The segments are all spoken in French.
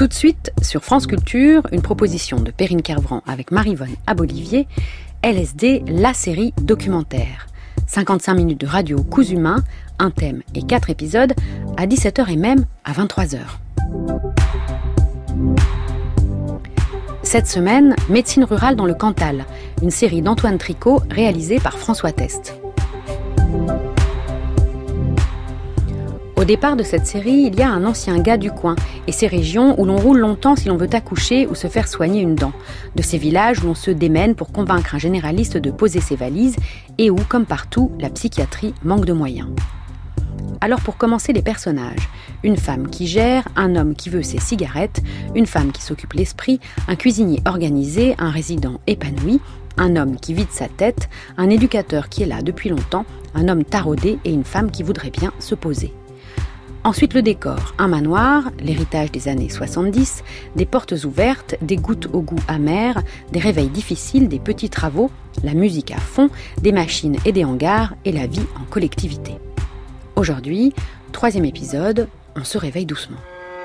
Tout de suite, sur France Culture, une proposition de Perrine Kervran avec Maryvonne Abolivier, LSD, la série documentaire. 55 minutes de radio cousu main, un thème et 4 épisodes, à 17h et même à 23h. Cette semaine, Médecine rurale dans le Cantal, une série d'Antoine Tricot réalisée par François Test. Au départ de cette série, il y a un ancien gars du coin et ces régions où l'on roule longtemps si l'on veut accoucher ou se faire soigner une dent. De ces villages où l'on se démène pour convaincre un généraliste de poser ses valises et où, comme partout, la psychiatrie manque de moyens. Alors pour commencer les personnages, une femme qui gère, un homme qui veut ses cigarettes, une femme qui s'occupe l'esprit, un cuisinier organisé, un résident épanoui, un homme qui vide sa tête, un éducateur qui est là depuis longtemps, un homme taraudé et une femme qui voudrait bien se poser. Ensuite le décor, un manoir, l'héritage des années 70, des portes ouvertes, des gouttes au goût amer, des réveils difficiles, des petits travaux, la musique à fond, des machines et des hangars et la vie en collectivité. Aujourd'hui, 3e épisode, on se réveille doucement.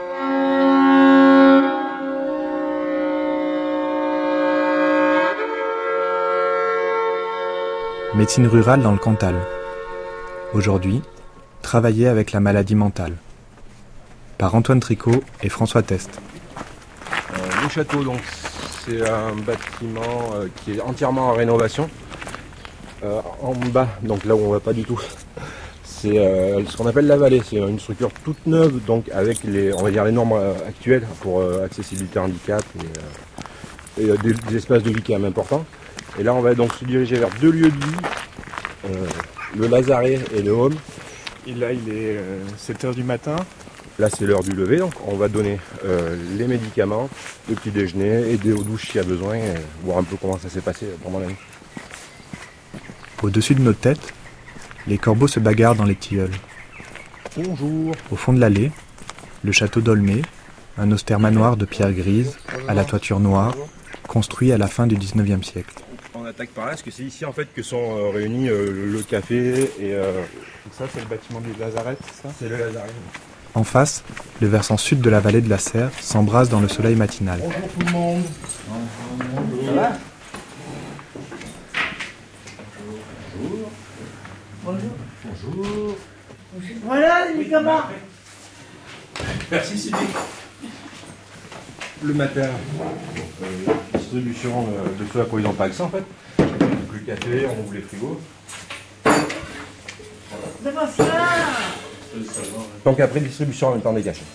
Médecine rurale dans le Cantal. Aujourd'hui, travailler avec la maladie mentale. Par Antoine Tricot et François Test. Le château, donc, c'est un bâtiment qui est entièrement en rénovation. En bas, donc là où on ne va pas du tout, c'est ce qu'on appelle la vallée. C'est une structure toute neuve, donc avec les normes actuelles pour accessibilité handicap et des espaces de vie quand même importants. Et là, on va donc se diriger vers 2 lieux de vie, le Lazaret et le Home. Et là, il est 7h du matin. Là, c'est l'heure du lever, donc on va donner les médicaments, le petit déjeuner, aider aux douches s'il y a besoin, et voir un peu comment ça s'est passé pendant la nuit. Au-dessus de nos têtes, les corbeaux se bagarrent dans les tilleuls. Bonjour. Au fond de l'allée, le château d'Aulmé, un austère manoir de pierre grise, à la toiture noire, construit à la fin du 19e siècle. On attaque par là, parce que c'est ici en fait que sont réunis le café et... Ça, c'est le bâtiment du Lazaret, c'est ça ? C'est le Lazaret. En face, le versant sud de la vallée de la Serre s'embrase dans le soleil matinal. Bonjour tout le monde. Bonjour. Ça va ? Bonjour. Bonjour. Voilà les médicaments. Merci Sylvie. Le matin, distribution de ceux à quoi ils n'ont pas accès en fait. Donc le café, on ouvre les frigos. C'est pas ça. Donc après distribution en même temps des cachets.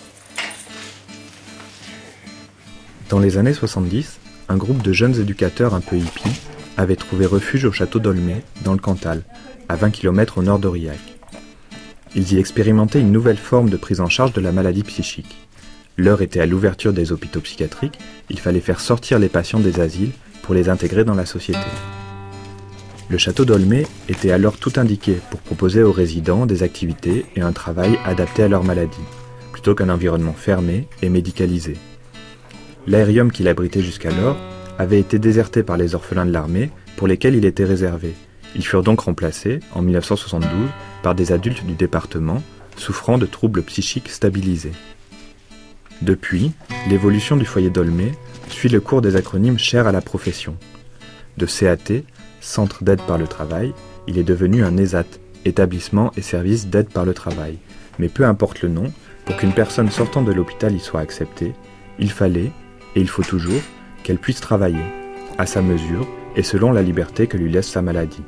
Dans les années 70, un groupe de jeunes éducateurs un peu hippies avait trouvé refuge au château d'Aulmé, dans le Cantal, à 20 km au nord d'Aurillac. Ils y expérimentaient une nouvelle forme de prise en charge de la maladie psychique. L'heure était à l'ouverture des hôpitaux psychiatriques, il fallait faire sortir les patients des asiles pour les intégrer dans la société. Le château d'Aulmé était alors tout indiqué pour proposer aux résidents des activités et un travail adapté à leur maladie, plutôt qu'un environnement fermé et médicalisé. L'aérium qu'il abritait jusqu'alors avait été déserté par les orphelins de l'armée pour lesquels il était réservé. Ils furent donc remplacés, en 1972, par des adultes du département souffrant de troubles psychiques stabilisés. Depuis, l'évolution du foyer d'Aulmé suit le cours des acronymes chers à la profession. De CAT, Centre d'aide par le travail, il est devenu un ESAT, Établissement et service d'aide par le travail. Mais peu importe le nom, pour qu'une personne sortant de l'hôpital y soit acceptée, il fallait, et il faut toujours, qu'elle puisse travailler, à sa mesure et selon la liberté que lui laisse sa maladie.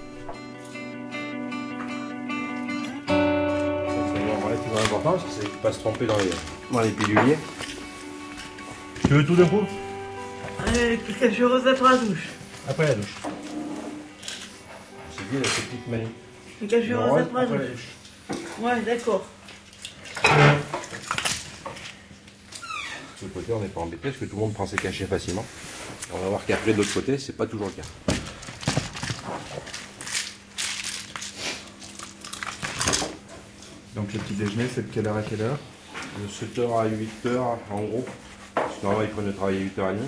C'est relativement important parce que c'est ne pas se tromper dans les piluliers. Tu veux tout d'un coup ? Allez, quelque chose après la douche. Après la douche. C'est bien la petite manie. Quelque chose après la douche. Ouais, d'accord. De ce côté, on n'est pas embêté parce que tout le monde prend ses cachets facilement. On va voir qu'après, de l'autre côté, c'est pas toujours le cas. Donc le petit déjeuner, c'est de quelle heure à quelle heure ? De 7h à 8h en gros. Parce que normalement, ils prennent le travail à 8h30.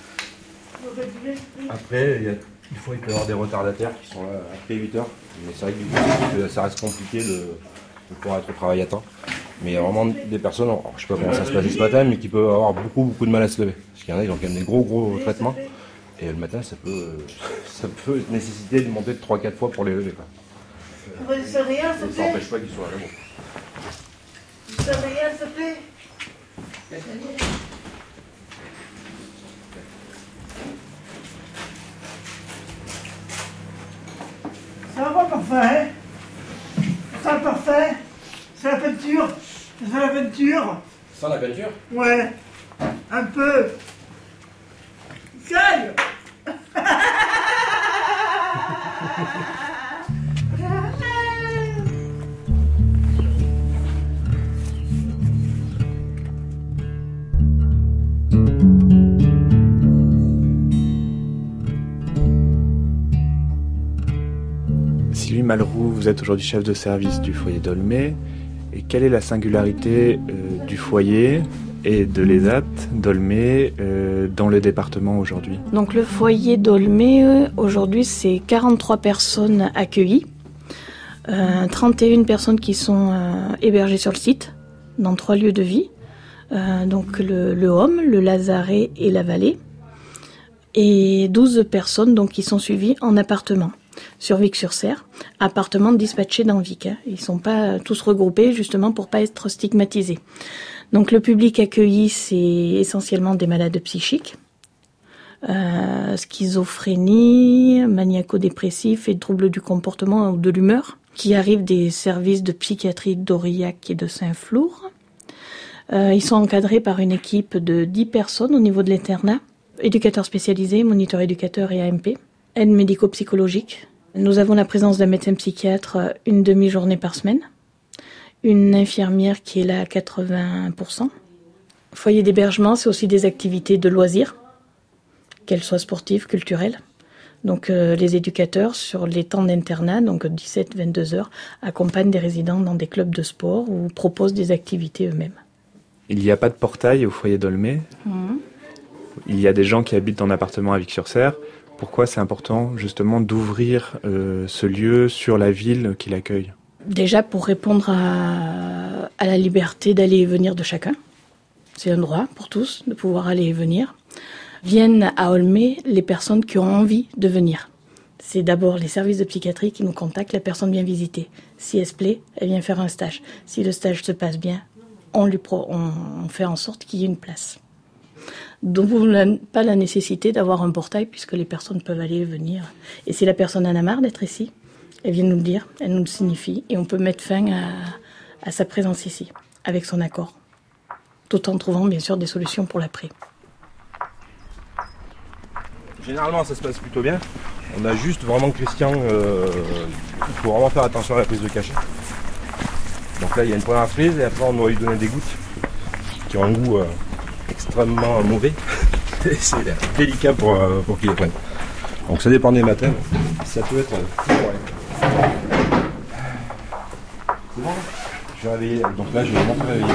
Après, des fois, il peut y avoir des retardataires qui sont là après 8h. Mais c'est vrai que du coup, ça reste compliqué de pouvoir être au travail à temps. Mais il y a vraiment des personnes, alors, je sais pas comment ça se passe ce matin, mais qui peuvent avoir beaucoup de mal à se lever. Parce qu'il y en a, ils ont quand même des gros traitements. Et le matin, ça peut nécessiter de monter 3-4 fois pour les lever. Quoi. Vous ne savez rien, s'il te Ça plaît? n'empêche pas qu'ils soient là. Bon. Vous savez rien, s'il te plaît? Ça va pas parfait, hein? Ça va parfait? C'est la peinture? C'est la peinture? Sans la peinture? Ouais, un peu. Caille! Sylvie Malroux, vous êtes aujourd'hui chef de service du foyer d'Aulmay. Et quelle est la singularité du foyer et de l'ESAT d'Aulmay dans le département aujourd'hui? Donc le foyer d'Aulmay, aujourd'hui, c'est 43 personnes accueillies, 31 personnes qui sont hébergées sur le site, dans 3 lieux de vie, donc le Homme, le Lazaret et la Vallée, et 12 personnes donc, qui sont suivies en appartement. Sur Vic-sur-Serre, appartements dispatchés dans Vic. Ils ne sont pas tous regroupés justement pour ne pas être stigmatisés. Donc le public accueilli, c'est essentiellement des malades psychiques, schizophrénie, maniaco-dépressifs et troubles du comportement ou de l'humeur, qui arrivent des services de psychiatrie d'Aurillac et de Saint-Flour. Ils sont encadrés par une équipe de 10 personnes au niveau de l'internat, éducateurs spécialisés, moniteurs éducateurs et AMP. Aide médico-psychologique. Nous avons la présence d'un médecin psychiatre une demi-journée par semaine. Une infirmière qui est là à 80%. Foyer d'hébergement, c'est aussi des activités de loisirs, qu'elles soient sportives, culturelles. Donc les éducateurs, sur les temps d'internat, donc 17-22 heures, accompagnent des résidents dans des clubs de sport ou proposent des activités eux-mêmes. Il n'y a pas de portail au foyer d'Aulmay. Il y a des gens qui habitent en appartement à Vic-sur-Serre. Pourquoi c'est important justement d'ouvrir ce lieu sur la ville qui l'accueille? Déjà pour répondre à la liberté d'aller et venir de chacun. C'est un droit pour tous de pouvoir aller et venir. Viennent à Aulmay les personnes qui ont envie de venir. C'est d'abord les services de psychiatrie qui nous contactent, la personne vient visiter. Si elle se plaît, elle vient faire un stage. Si le stage se passe bien, on fait en sorte qu'il y ait une place. Donc on n'a pas la nécessité d'avoir un portail puisque les personnes peuvent aller et venir. Et si la personne en a marre d'être ici, elle vient nous le dire, elle nous le signifie et on peut mettre fin à sa présence ici, avec son accord. Tout en trouvant bien sûr des solutions pour l'après. Généralement ça se passe plutôt bien. On a juste vraiment Christian, il faut vraiment faire attention à la prise de cachet. Donc là il y a une première prise et après on doit lui donner des gouttes qui ont un goût extrêmement mauvais. C'est délicat pour qu'il les prenne. Donc ça dépend des matins. Ça peut être C'est bon là ? Je vais réveiller. Donc là je vais vraiment réveiller.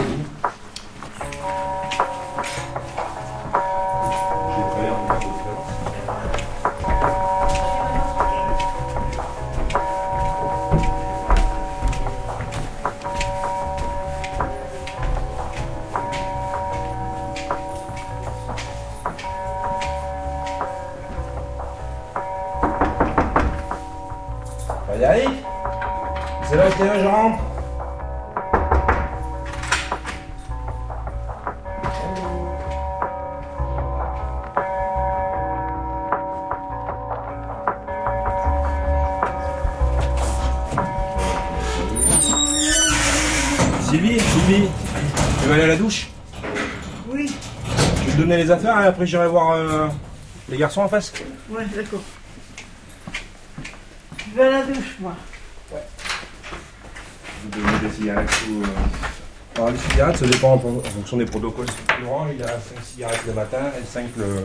Frédéric, c'est là que je rentre. Sylvie, tu vas aller à la douche? Oui, Je vais te donner les affaires et après j'irai voir les garçons en face. ouais, d'accord. Je vais à la douche, moi. Vous donnez des cigarettes ou... Alors les cigarettes, ça dépend en fonction des protocoles. Laurent, il a 5 cigarettes le matin et 5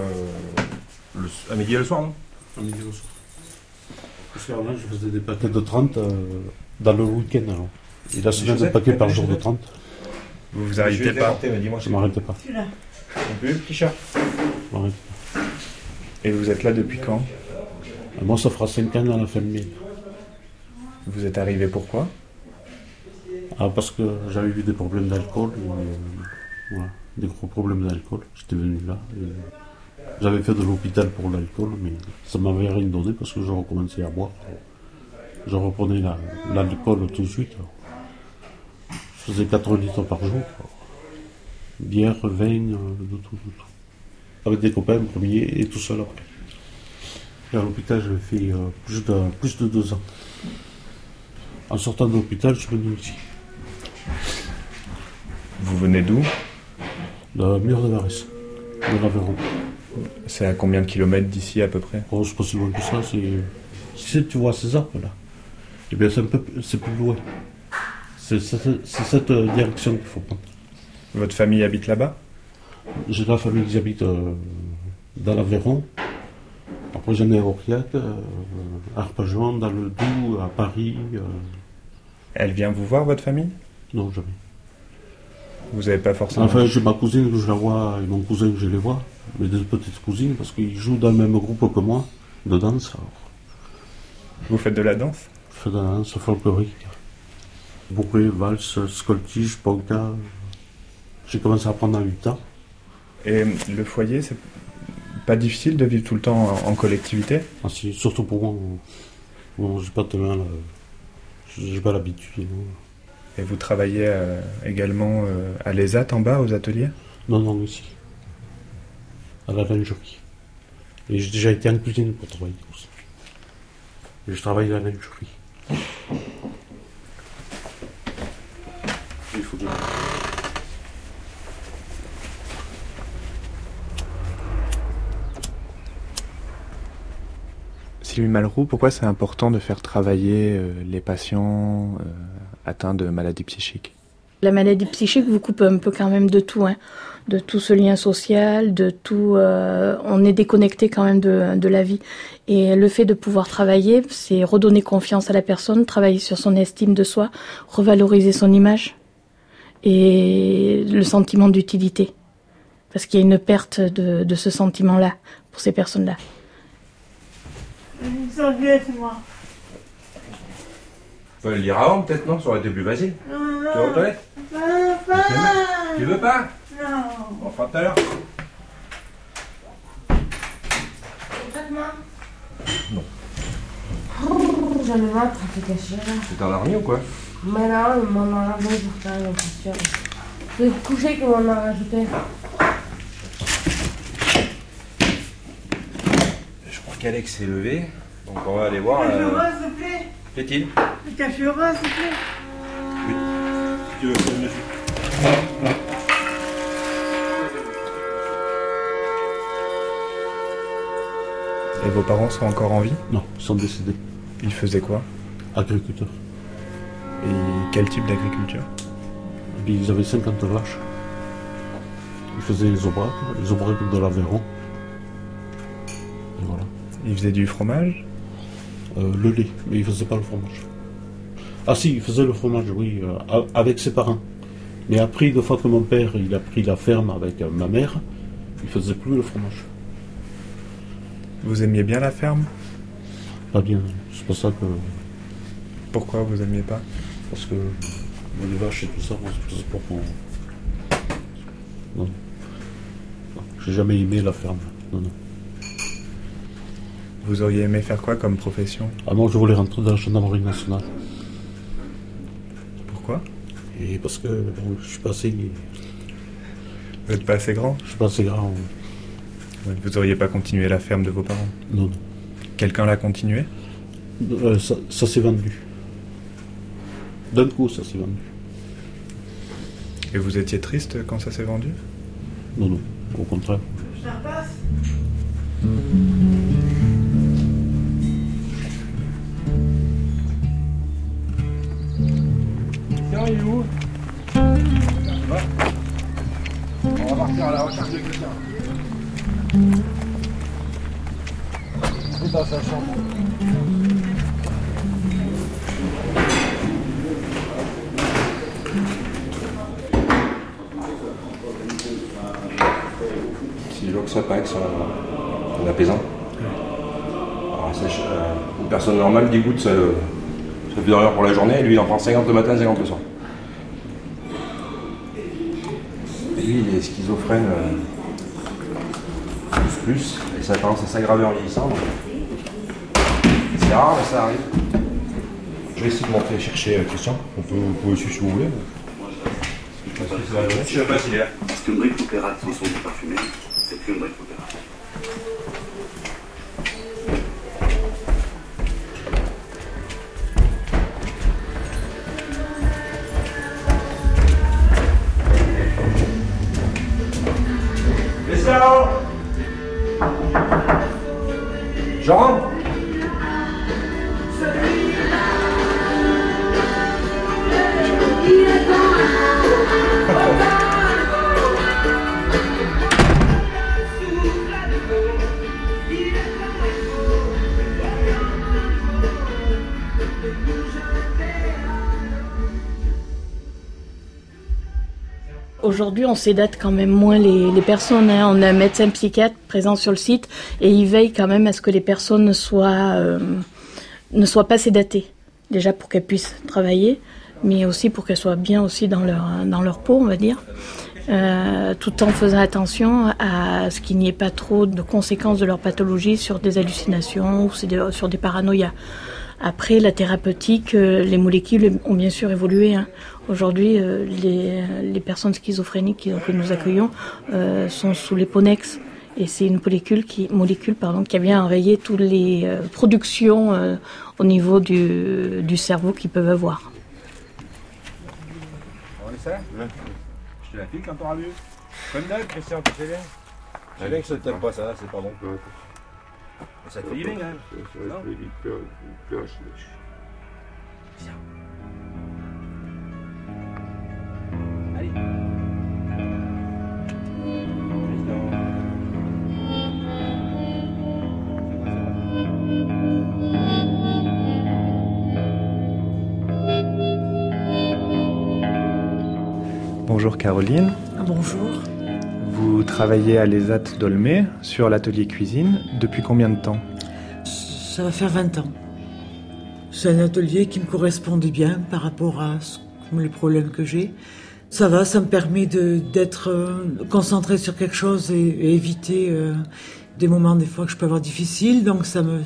à midi et le soir, non? À midi au soir. Le soir, là, je faisais des paquets de 30 dans le week-end. Alors. Et la semaine, des paquets par jour de 30. Vous Je arrêtez vais pas. déporter, mais dis-moi, Je ne m'arrêtais pas. Celui-là. non plus, petit chat. Je m'arrêtais pas. Et vous êtes là depuis quand? Moi, ça fera 5 ans à la fin de mai. Vous êtes arrivé pourquoi? Parce que j'avais eu des problèmes d'alcool, voilà, des gros problèmes d'alcool. J'étais venu là. J'avais fait de l'hôpital pour l'alcool, mais ça m'avait rien donné parce que je recommençais à boire. Je reprenais l'alcool tout de suite. Je faisais 4 litres par jour. Bière, vin, de tout. Avec des copains premier et tout seul après. Et à l'hôpital, j'avais fait plus de 2 ans. En sortant de l'hôpital, je suis venu ici. Vous venez d'où? Le mur de Varese, de l'Aveyron. C'est à combien de kilomètres d'ici à peu près? Oh, c'est pas si loin que ça. Si tu vois ces arbres là, eh bien c'est plus loin. C'est cette direction qu'il faut prendre. Votre famille habite là-bas? J'ai de la famille qui habite dans l'Aveyron. Après j'en ai à Aurillac, à Arpajon, dans le Doubs, à Paris. Elle vient vous voir, votre famille? Non, jamais. Vous n'avez pas forcément... Enfin, j'ai ma cousine que je la vois et mon cousin que je les vois. Mes 2 petites cousines, parce qu'ils jouent dans le même groupe que moi, de danse. Alors. Vous faites de la danse? Je fais de la danse folklorique. Bourré, valse, scoltige, polka. J'ai commencé à apprendre à 8 ans. Et le foyer, c'est pas difficile de vivre tout le temps en collectivité? Si, surtout pour moi. Bon, j'ai pas tellement j'ai pas l'habitude. Non. Et vous travaillez également à l'ESAT en bas, aux ateliers? Non, ici. À la lingerie. Et j'ai déjà été en cuisine pour travailler aussi. Et je travaille à la lingerie. Il faut que... Sylvie Malroux, pourquoi c'est important de faire travailler les patients atteints de maladies psychiques? La maladie psychique vous coupe un peu quand même de tout, hein, de tout ce lien social, de tout. On est déconnecté quand même de la vie. Et le fait de pouvoir travailler, c'est redonner confiance à la personne, travailler sur son estime de soi, revaloriser son image et le sentiment d'utilité. Parce qu'il y a une perte de ce sentiment-là pour ces personnes-là. Une serviette, moi. Faut le lire avant, peut-être, non? Ça aurait été plus facile. Non, Tu vas aux toilettes? Papa. Tu veux pas? Non. On fera tout à l'heure. Non. J'en ai marre de te cacher là. C'est en armée ou quoi? Mais là, ils m'en ont rajouté pourtant, j'en suis sûre. C'est le coucher qu'ils m'en ont rajouté. Je crois qu'Alex s'est levé, donc on va aller voir. Le café au rose, s'il te plaît. Plaît-il? Le café au rose, s'il te plaît. Oui. Si tu veux, c'est le Et vos parents sont encore en vie? Non, ils sont décédés. Ils faisaient quoi? Agriculteurs. Et quel type d'agriculture? Ils avaient 50 vaches. Ils faisaient les aubracs de l'Aveyron. Et voilà. Ils faisaient du fromage? Le lait, mais ils faisaient pas le fromage. Ah si, ils faisaient le fromage, oui, avec ses parents. Mais après, une fois que mon père il a pris la ferme avec ma mère, il faisait plus le fromage. Vous aimiez bien la ferme? Pas bien, c'est pour ça que... Pourquoi vous aimiez pas? Parce que les vaches et tout ça, moi, c'est pour mon... Non. J'ai jamais aimé la ferme, non. Vous auriez aimé faire quoi comme profession? Ah moi, je voulais rentrer dans la gendarmerie nationale. Pourquoi? Et parce que bon, je suis pas assez... Vous n'êtes pas assez grand? Je suis pas assez grand. Vous auriez pas continué la ferme de vos parents? Non. Quelqu'un l'a continué? Ça s'est vendu. D'un coup, ça s'est vendu. Et vous étiez triste quand ça s'est vendu? Non, au contraire. Ça repasse. Tiens, il est où? Ça va? On va partir à la recherche de quelqu'un. C'est dans sa chambre. Si je vois que ça paraît que c'est un apaisant. Alors, une personne normale, 10 gouttes, ça fait 2 heures pour la journée, et lui il en prend 50 le matin, 50 le soir. lui, il est schizophrène plus, et ça a tendance à s'aggraver en vieillissant. C'est rare, mais ça arrive. Je vais essayer de monter chercher Christian. Vous pouvez aussi si vous voulez. Je sais pas s'il est là. Parce qu'une brique opérate sans son parfumé, c'est plus une brique opérate. Je rentre. Aujourd'hui, on sédate quand même moins les personnes. On a un médecin psychiatre présent sur le site et il veille quand même à ce que les personnes ne soient pas sédatées. Déjà pour qu'elles puissent travailler, mais aussi pour qu'elles soient bien aussi dans leur peau, on va dire. Tout en faisant attention à ce qu'il n'y ait pas trop de conséquences de leur pathologie sur des hallucinations ou sur des paranoïas. Après, la thérapeutique, les molécules ont bien sûr évolué. Aujourd'hui, les personnes schizophréniques que nous accueillons sont sous l'Eponex. Et c'est une molécule qui a bien enrayé toutes les productions au niveau du cerveau qu'ils peuvent avoir. On laisse ça ? Je te la file quand t'auras vu. Comme d'hab, Christian, tu sais bien. Je sais bien que ça ne t'aime pas ça, c'est pas bon. Ça te fait du bien, hein. Non ? Viens. Allez. Bonjour Caroline. Bonjour. Vous travaillez à l'ESAT d'Aulnay sur l'atelier cuisine. Depuis combien de temps ? Ça va faire 20 ans. C'est un atelier qui me correspondait bien par rapport à les problèmes que j'ai. Ça va, ça me permet d'être concentré sur quelque chose et éviter des moments des fois que je peux avoir difficiles. Donc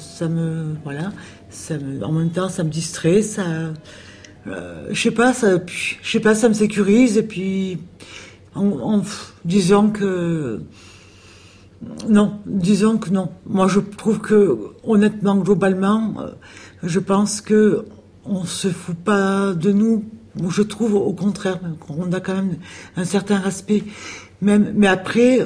en même temps ça me distrait, je sais pas, ça me sécurise et puis disons que non. Moi je trouve que honnêtement, globalement, je pense que on se fout pas de nous. Je trouve au contraire qu'on a quand même un certain respect. Mais après,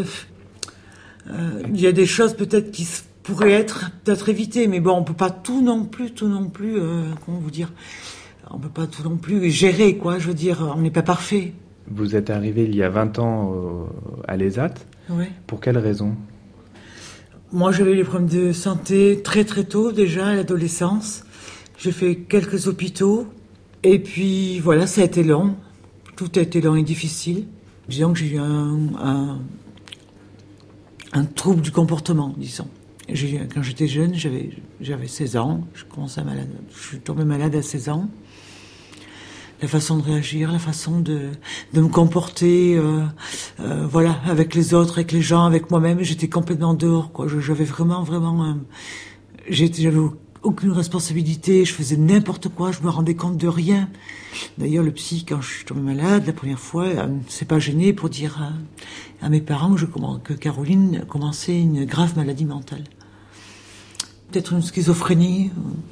il y a des choses peut-être qui pourraient être peut-être évitées. Mais bon, on peut pas tout non plus. Comment vous dire ? On peut pas tout non plus gérer, quoi. Je veux dire, on n'est pas parfait. Vous êtes arrivé il y a 20 ans à l'ESAT. Oui. Pour quelle raison ? Moi, j'avais des problèmes de santé très très tôt, déjà à l'adolescence. J'ai fait quelques hôpitaux. Et puis, voilà, ça a été long. Tout a été long et difficile. Disons que j'ai eu un trouble du comportement, disons. Quand j'étais jeune, j'avais 16 ans. Je suis tombée malade à 16 ans. La façon de réagir, la façon de me comporter, voilà, avec les autres, avec les gens, avec moi-même, j'étais complètement dehors, quoi. J'avais vraiment, j'avais aucune responsabilité, je faisais n'importe quoi, je me rendais compte de rien. D'ailleurs, le psy, quand je suis tombée malade, la première fois, s'est pas gêné pour dire à mes parents que Caroline commençait une grave maladie mentale. Peut-être une schizophrénie.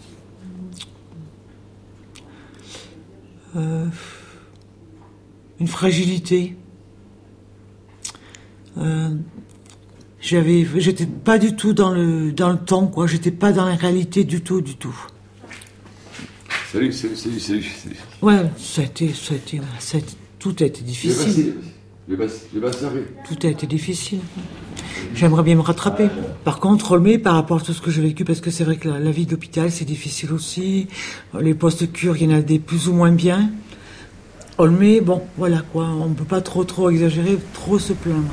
Une fragilité. J'étais pas du tout dans le temps, quoi. J'étais pas dans la réalité du tout. Salut. Ouais, tout a été difficile. Tout a été difficile. J'aimerais bien me rattraper. Par contre, par rapport à tout ce que j'ai vécu, parce que c'est vrai que la vie d'hôpital, c'est difficile aussi. Les postes cures, il y en a des plus ou moins bien. Olmé, bon, voilà quoi. On ne peut pas trop exagérer, trop se plaindre.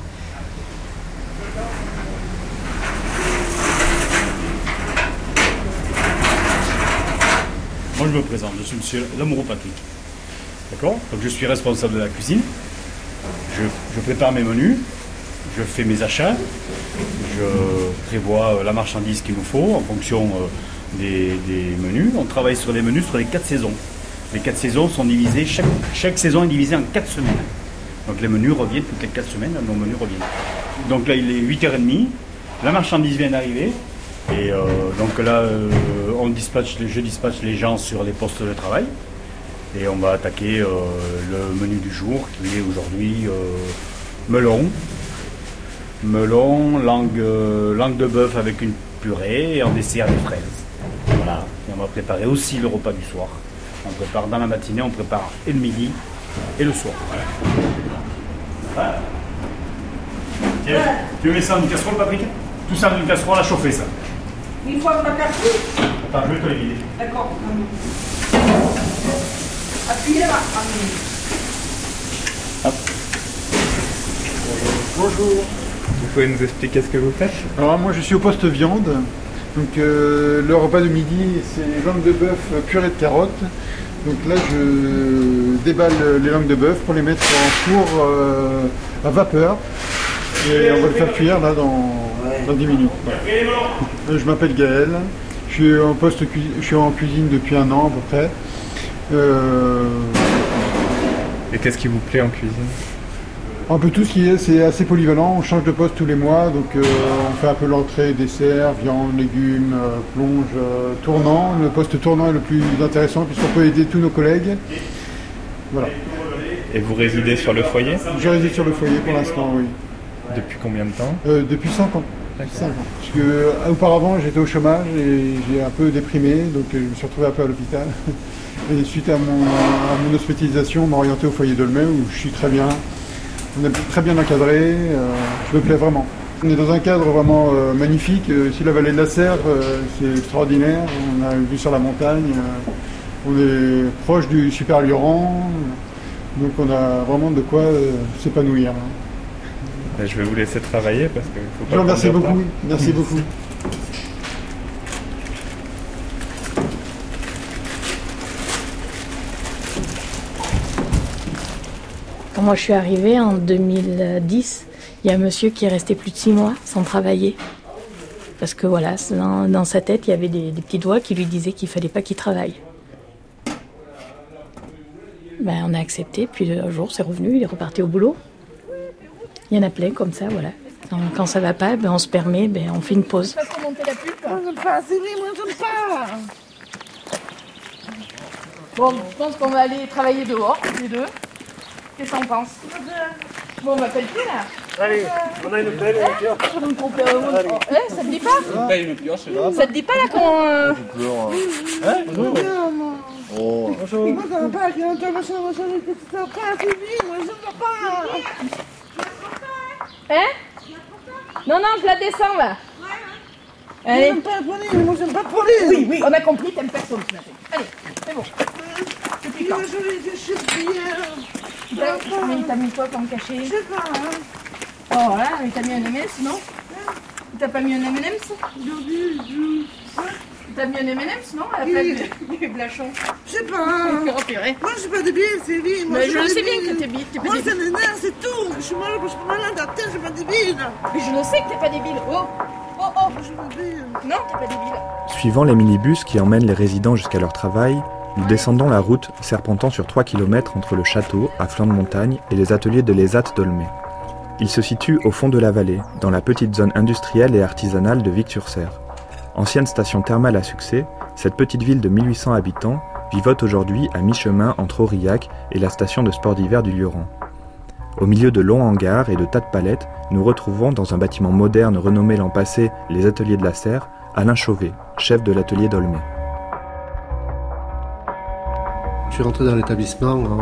Moi, je me présente, je suis monsieur l'amouropathique. D'accord ? Donc, je suis responsable de la cuisine. Je prépare mes menus, je fais mes achats, je prévois la marchandise qu'il nous faut en fonction des menus. On travaille sur les menus sur les 4 saisons. Les 4 saisons sont divisées, chaque saison est divisée en 4 semaines. Donc les menus reviennent toutes les 4 semaines, nos menus reviennent. Donc là il est 8h30, la marchandise vient d'arriver. Et donc là je dispatche les gens sur les postes de travail. Et on va attaquer le menu du jour qui est aujourd'hui melon, langue de bœuf avec une purée et en dessert des fraises. Voilà. Et on va préparer aussi le repas du soir. On prépare dans la matinée, on prépare et le midi et le soir. Voilà. Tiens, tu mets ça dans une casserole, Patrick? Tout ça dans une casserole à chauffer, ça. Une fois que t'as perdu. Attends, je vais te le vider. D'accord. Appuyez là-bas. Hop. Bonjour. Vous pouvez nous expliquer ce que vous faites? Alors moi je suis au poste viande. Donc le repas de midi c'est langue de bœuf purée de carottes. Donc là je déballe les langues de bœuf pour les mettre en four à vapeur. Et on va le faire cuire là dans 10 minutes. Je m'appelle Gaël. Je suis en cuisine depuis 1 an à peu près. Et qu'est-ce qui vous plaît en cuisine? Un peu tout ce qui est, c'est assez polyvalent, on change de poste tous les mois, donc on fait un peu l'entrée, dessert, viande, légumes, plonge, tournant. Le poste tournant est le plus intéressant puisqu'on peut aider tous nos collègues. Voilà. Et vous résidez sur le foyer? Je réside sur le foyer pour l'instant, oui. Depuis combien de temps? Depuis 5 ans. 5 ans. Parce que auparavant j'étais au chômage et j'ai un peu déprimé, donc je me suis retrouvé un peu à l'hôpital. Et suite à mon hospitalisation, on m'a orienté au foyer d'Aulnay où je suis très bien. On est très bien encadré, je me plais vraiment. On est dans un cadre vraiment magnifique. Ici, la vallée de la Serre, c'est extraordinaire. On a une vue sur la montagne. On est proche du Super Lioran. Donc on a vraiment de quoi s'épanouir. Je vais vous laisser travailler parce que faut pas. Je vous remercie beaucoup. Merci beaucoup. Quand moi je suis arrivée en 2010, il y a un monsieur qui est resté plus de 6 mois sans travailler. Parce que voilà, dans sa tête, il y avait des petits doigts qui lui disaient qu'il ne fallait pas qu'il travaille. Ben, on a accepté, puis un jour c'est revenu, il est reparti au boulot. Il y en a plein comme ça, voilà. Quand ça va pas, ben, on se permet, ben, on fait une pause. Pas trop monter la pulpe. Moi j'aime pas, c'est vrai, moi j'aime pas. Bon, je pense qu'on va aller travailler dehors, les deux. Qu'est-ce qu'on pense? Bon, on va payer là. Allez, on a une pelle et une pioche. Ça te dit pas? Une pelle et une pioche, c'est grave. Ça te dit pas là qu'on... Hein? Oh. Bonjour. Moi ça va pas, j'ai un tas machin, que ça va pas, c'est vite, moi j'aime pas. Hein? Non, je la descends là. Allez. J'aime pas la police, moi j'aime pas la police. Oui, on a compris, t'aimes personne ce matin. Allez, c'est bon. C'est piquant. T'as mis quoi comme cachet? Je sais pas. Oh là, mais t'as mis un M&M's, non? T'as pas mis un M&M's? T'as mis un M&M's, non? À la place du blachon. Je sais pas. Oh purée. Moi je suis pas débile, c'est vite. Mais je le sais bien que t'es débile. Moi ça m'énerve, c'est tout. Je suis malade, la tête, je suis pas débile. Mais je le sais que t'es pas débile. Oh. Je suis pas débile. Non, t'es pas débile. Suivant les minibus qui emmènent les résidents jusqu'à leur travail, nous descendons la route serpentant sur 3 km entre le château, à flanc de montagne, et les ateliers de l'ESAT d'Aulnay. Il se situe au fond de la vallée, dans la petite zone industrielle et artisanale de Vic-sur-Serre. Ancienne station thermale à succès, cette petite ville de 1800 habitants vivote aujourd'hui à mi-chemin entre Aurillac et la station de sport d'hiver du Lioran. Au milieu de longs hangars et de tas de palettes, nous retrouvons dans un bâtiment moderne renommé l'an passé les Ateliers de la Serre, Alain Chauvet, chef de l'atelier d'Aulnay. Je suis rentré dans l'établissement en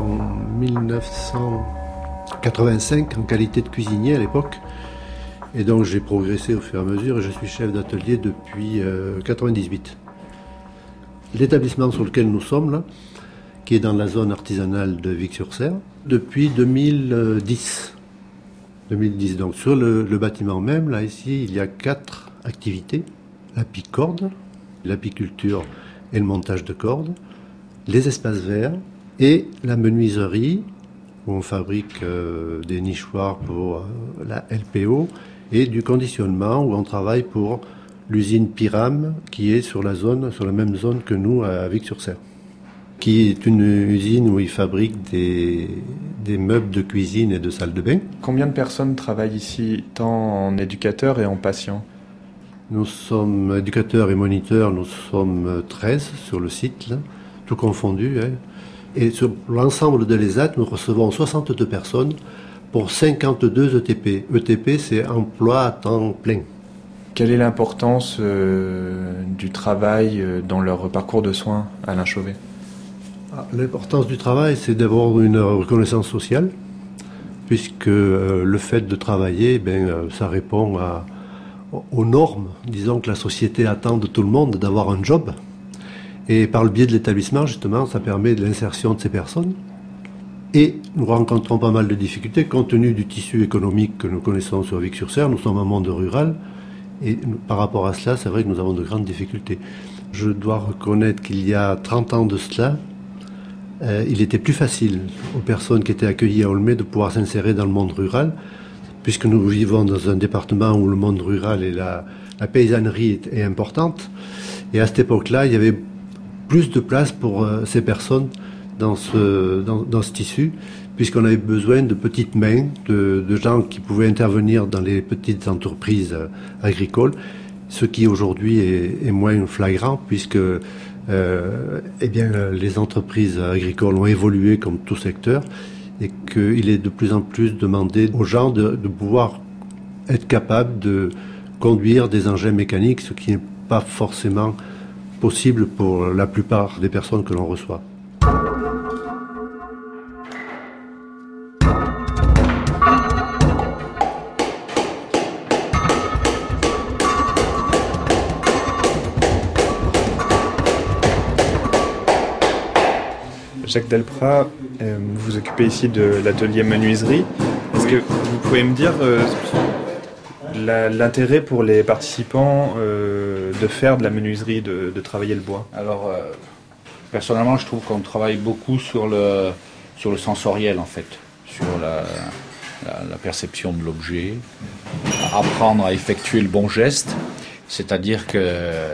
1985 en qualité de cuisinier à l'époque. Et donc j'ai progressé au fur et à mesure et je suis chef d'atelier depuis 1998. L'établissement sur lequel nous sommes là, qui est dans la zone artisanale de Vic-sur-Serre, depuis 2010. Donc sur le bâtiment même, là ici, il y a 4 activités. L'apicorde, l'apiculture et le montage de cordes, les espaces verts et la menuiserie, où on fabrique des nichoirs pour la LPO, et du conditionnement, où on travaille pour l'usine Pyram, qui est sur la même zone que nous, à Vic-sur-Seine, qui est une usine où ils fabriquent des meubles de cuisine et de salle de bain. Combien de personnes travaillent ici, tant en éducateurs et en patients ? Nous sommes éducateurs et moniteurs, nous sommes 13 sur le site, là, tout confondu. Hein. Et sur l'ensemble de l'ESAT, nous recevons 62 personnes pour 52 ETP. ETP, c'est emploi à temps plein. Quelle est l'importance du travail dans leur parcours de soins, Alain Chauvet ? L'importance du travail, c'est d'avoir une reconnaissance sociale, puisque le fait de travailler, ça répond aux normes, disons, que la société attend de tout le monde, d'avoir un job. Et par le biais de l'établissement, justement, ça permet de l'insertion de ces personnes. Et nous rencontrons pas mal de difficultés, compte tenu du tissu économique que nous connaissons sur Vic-sur-Seine. Nous sommes un monde rural, et par rapport à cela, c'est vrai que nous avons de grandes difficultés. Je dois reconnaître qu'il y a 30 ans de cela, il était plus facile aux personnes qui étaient accueillies à Aulnay de pouvoir s'insérer dans le monde rural, puisque nous vivons dans un département où le monde rural et la paysannerie est importante. Et à cette époque-là, il y avait plus de place pour ces personnes dans ce tissu, puisqu'on avait besoin de petites mains, de gens qui pouvaient intervenir dans les petites entreprises agricoles, ce qui aujourd'hui est moins flagrant, puisque les entreprises agricoles ont évolué comme tout secteur, et qu'il est de plus en plus demandé aux gens de pouvoir être capables de conduire des engins mécaniques, ce qui n'est pas forcément possible pour la plupart des personnes que l'on reçoit. Jacques Delprat, vous vous occupez ici de l'atelier menuiserie. Est-ce que vous pouvez me dire l'intérêt pour les participants de faire de la menuiserie, de travailler le bois ? Alors, personnellement, je trouve qu'on travaille beaucoup sur le sensoriel, en fait, sur la perception de l'objet, apprendre à effectuer le bon geste, c'est-à-dire que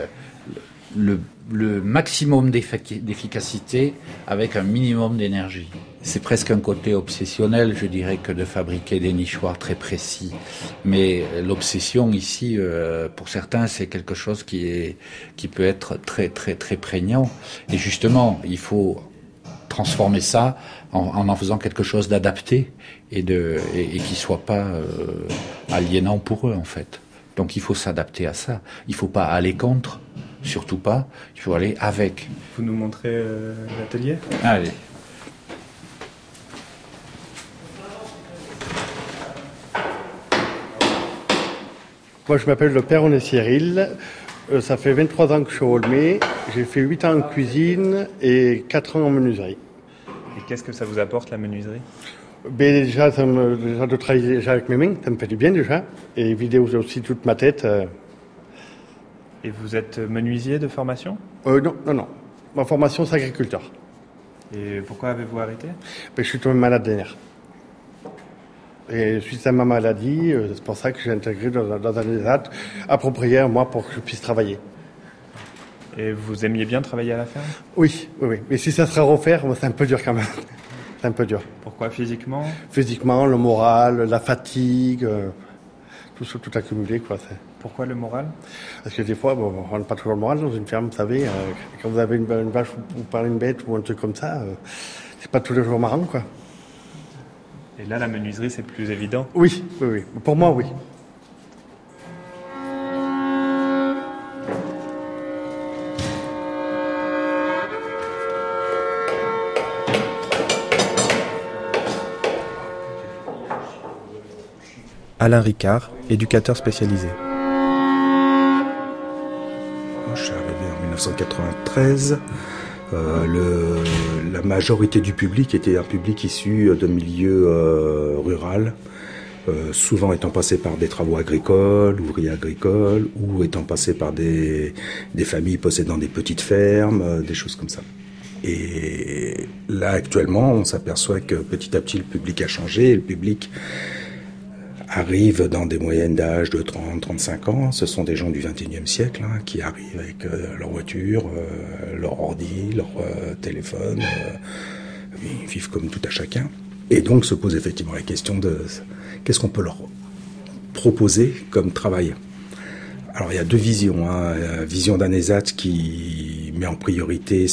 le maximum d'efficacité avec un minimum d'énergie. C'est presque un côté obsessionnel, je dirais, que de fabriquer des nichoirs très précis. Mais l'obsession ici, pour certains, c'est quelque chose qui peut être très, très, très prégnant. Et justement, il faut transformer ça en faisant quelque chose d'adapté et qui soit pas aliénant pour eux, en fait. Donc il faut s'adapter à ça. Il faut pas aller contre. Surtout pas, il faut aller avec. Vous nous montrez l'atelier ? Allez. Moi, je m'appelle le père René Cyril. Ça fait 23 ans que je suis à Aulnay. J'ai fait 8 ans en cuisine et 4 ans en menuiserie. Et qu'est-ce que ça vous apporte, la menuiserie ? Déjà, de travailler déjà avec mes mains, ça me fait du bien déjà. Et vider aussi toute ma tête. Et vous êtes menuisier de formation ? Non. Ma formation, c'est agriculteur. Et pourquoi avez-vous arrêté ? Je suis tombé malade des nerfs. Et suite à ma maladie, c'est pour ça que j'ai intégré dans un ESAT approprié à moi pour que je puisse travailler. Et vous aimiez bien travailler à la ferme ? Oui. Mais si ça serait à refaire, c'est un peu dur quand même. C'est un peu dur. Pourquoi physiquement ? Physiquement, le moral, la fatigue, tout accumulé, quoi. Pourquoi le moral ? Parce que des fois, on n'a pas toujours le moral dans une ferme, vous savez. Quand vous avez une vache ou parlez une bête ou un truc comme ça, c'est pas tous les jours marrant, quoi. Et là, la menuiserie, c'est plus évident ? Oui. Pour moi, oui. Alain Ricard, éducateur spécialisé. Je suis arrivé en 1993. La majorité du public était un public issu de milieu rural, souvent étant passé par des travaux agricoles, ouvriers agricoles, ou étant passé par des familles possédant des petites fermes, des choses comme ça. Et là, actuellement, on s'aperçoit que petit à petit, le public a changé. Et le public arrive dans des moyennes d'âge de 30-35 ans. Ce sont des gens du XXIe siècle qui arrivent avec leur voiture, leur ordi, leur téléphone. Ils vivent comme tout à chacun. Et donc se pose effectivement la question de qu'est-ce qu'on peut leur proposer comme travail. Alors il y a deux visions. La vision d'un ESAT qui met en priorité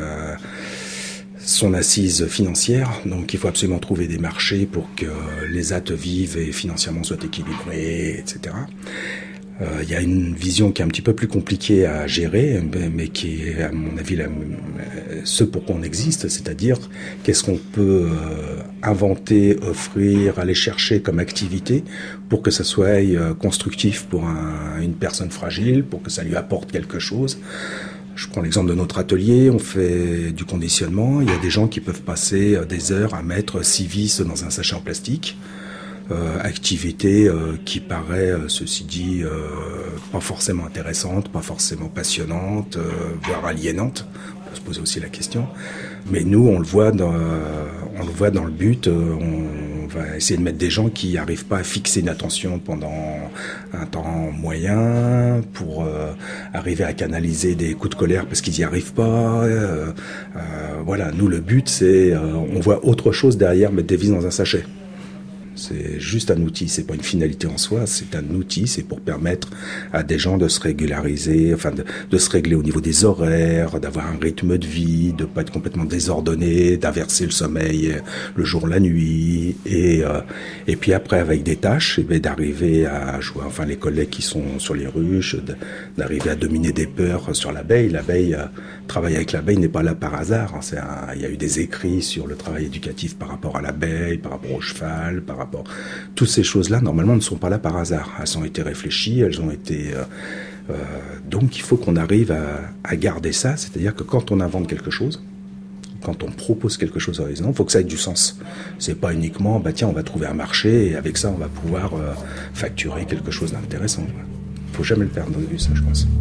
son assise financière. Donc il faut absolument trouver des marchés pour que les ESAT vivent et financièrement soient équilibrés, etc. Il y a une vision qui est un petit peu plus compliquée à gérer, mais qui est, à mon avis, ce pourquoi on existe, c'est-à-dire qu'est-ce qu'on peut inventer, offrir, aller chercher comme activité pour que ça soit constructif pour une personne fragile, pour que ça lui apporte quelque chose. Je prends l'exemple de notre atelier, on fait du conditionnement, il y a des gens qui peuvent passer des heures à mettre 6 vis dans un sachet en plastique. Activité qui paraît, ceci dit, pas forcément intéressante, pas forcément passionnante, voire aliénante. On peut se poser aussi la question. Mais nous, on le voit dans le but. On va essayer de mettre des gens qui n'arrivent pas à fixer une attention pendant un temps moyen pour arriver à canaliser des coups de colère parce qu'ils n'y arrivent pas. Voilà, nous, le but, c'est on voit autre chose derrière mettre des vis dans un sachet. C'est juste un outil, c'est pas une finalité en soi, c'est un outil, c'est pour permettre à des gens de se régulariser, enfin de se régler au niveau des horaires, d'avoir un rythme de vie, de pas être complètement désordonné, d'inverser le sommeil le jour, la nuit, et puis après avec des tâches, d'arriver à jouer, enfin les collègues qui sont sur les ruches, d'arriver à dominer des peurs sur l'abeille. L'abeille, travailler avec l'abeille n'est pas là par hasard, il y a eu des écrits sur le travail éducatif par rapport à l'abeille, par rapport au cheval, par rapport. Toutes ces choses-là, normalement, ne sont pas là par hasard. Elles ont été réfléchies, elles ont été... donc, il faut qu'on arrive à garder ça. C'est-à-dire que quand on invente quelque chose, quand on propose quelque chose à les gens, il faut que ça ait du sens. C'est pas uniquement, tiens, on va trouver un marché et avec ça, on va pouvoir facturer quelque chose d'intéressant. Il faut jamais le perdre de vue, ça, je pense.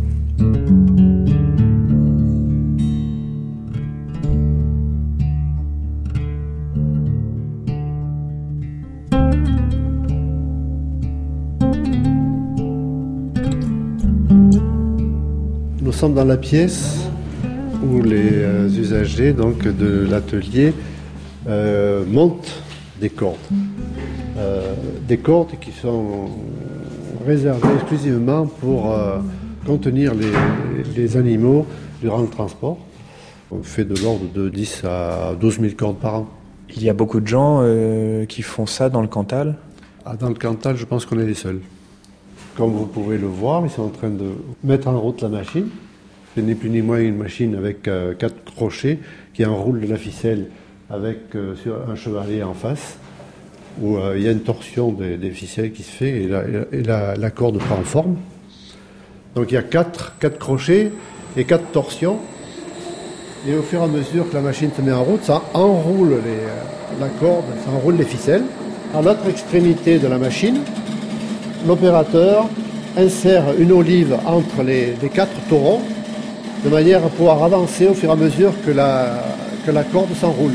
Nous sommes dans la pièce où les usagers donc, de l'atelier montent des cordes. Des cordes qui sont réservées exclusivement pour contenir les animaux durant le transport. On fait de l'ordre de 10 à 12 000 cordes par an. Il y a beaucoup de gens qui font ça dans le Cantal ? Dans le Cantal, je pense qu'on est les seuls. Comme vous pouvez le voir, ils sont en train de mettre en route la machine. C'est ni plus ni moins une machine avec 4 crochets qui enroulent de la ficelle avec sur un chevalet en face, où il y a une torsion des ficelles qui se fait et la corde prend forme. Donc il y a 4 crochets et 4 torsions. Et au fur et à mesure que la machine se met en route, ça enroule la corde, ça enroule les ficelles. À l'autre extrémité de la machine, l'opérateur insère une olive entre les 4 taurons de manière à pouvoir avancer au fur et à mesure que la corde s'enroule.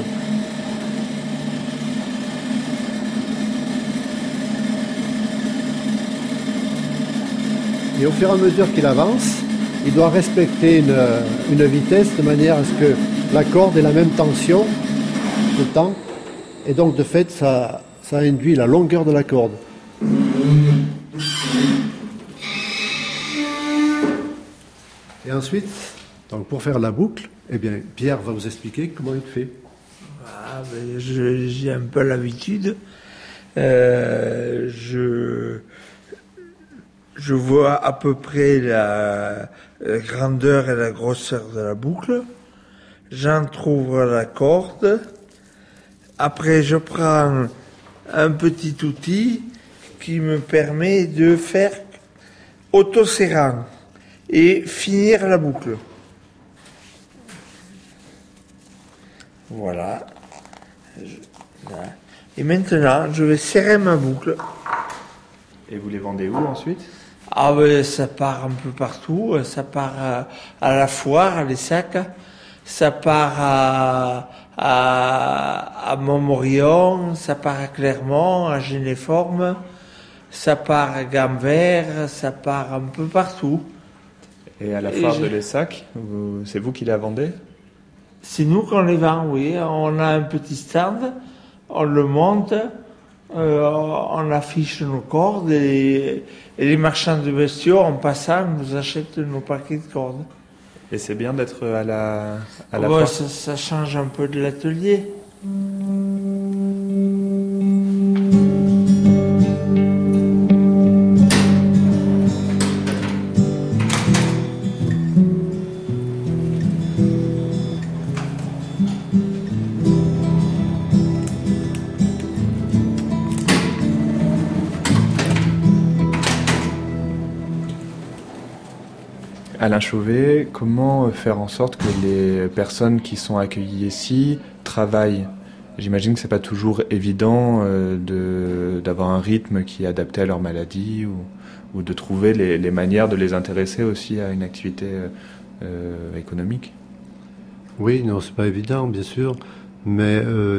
Et au fur et à mesure qu'il avance, il doit respecter une vitesse de manière à ce que la corde ait la même tension tout le temps. Et donc de fait, ça induit la longueur de la corde. Et ensuite, donc pour faire la boucle, eh bien, Pierre va vous expliquer comment il fait. J'ai un peu l'habitude. Je vois à peu près la grandeur et la grosseur de la boucle. J'entrouvre la corde. Après, je prends un petit outil qui me permet de faire autoserrant et finir la boucle. Voilà. Et maintenant, je vais serrer ma boucle. Et vous les vendez où ensuite ? Ça part un peu partout. Ça part à la foire, les sacs. ça part à Montmorillon, ça part à Clermont, à Généforme, ça part à Gamvert, ça part un peu partout. Et à la foire de l'Essac, c'est vous qui la vendez? C'est nous qu'on les vend, oui. On a un petit stand, on le monte, on affiche nos cordes et les marchands de bestiaux, en passant, nous achètent nos paquets de cordes. Et c'est bien d'être à la ouais, foire? Ça change un peu de l'atelier. Alain Chauvet, comment faire en sorte que les personnes qui sont accueillies ici travaillent? J'imagine que c'est pas toujours évident d'avoir un rythme qui est adapté à leur maladie ou de trouver les manières de les intéresser aussi à une activité économique. Oui, non, c'est pas évident, bien sûr, mais